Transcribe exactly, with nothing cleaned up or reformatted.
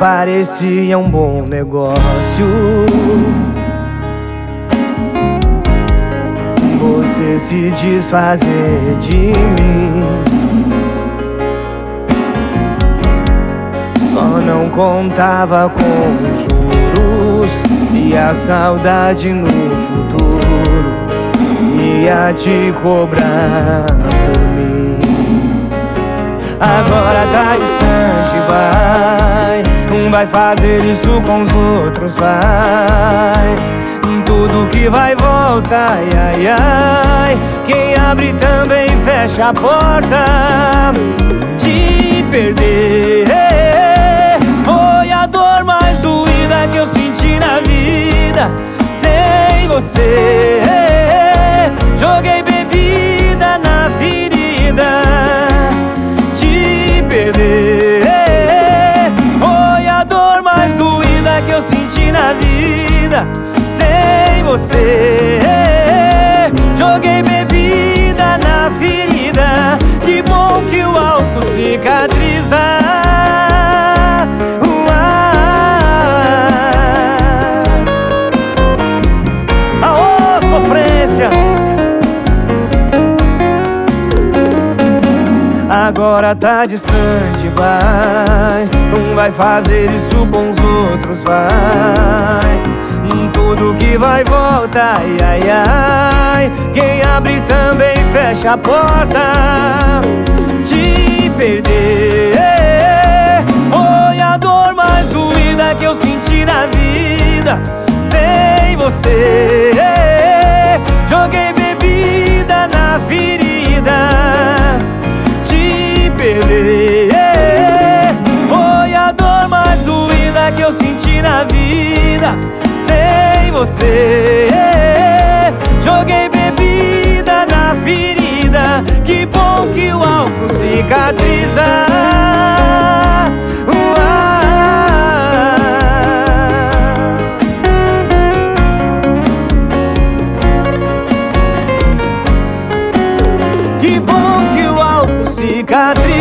parecia um bom negócio. Você se desfazer de mim, só não contava com juros e a saudade no futuro ia te cobrar por mim. Agora tá distante, vai, não vai fazer isso com os outros, vai. Tudo que vai volta, ai, ai, ai. Quem abre também fecha a porta. Te perder foi a dor mais doída que eu senti na vida. Sem você joguei bebida na ferida. Te perder foi a dor mais doída que eu senti na vida. Sem você joguei bebida na ferida. Que bom que o álcool cicatriza. Aô, sofrência! Agora tá distante, vai, não vai fazer isso com os outros, vai. Tudo que vai volta, ai, ai, ai. Quem abre também fecha a porta. Te perder foi a dor mais doída que eu senti na vida. Sem você joguei bebida na ferida. Te perder foi a dor mais doída que eu senti na vida. Sem você joguei bebida na ferida. Que bom que o álcool cicatriza. Que bom que o álcool cicatriza.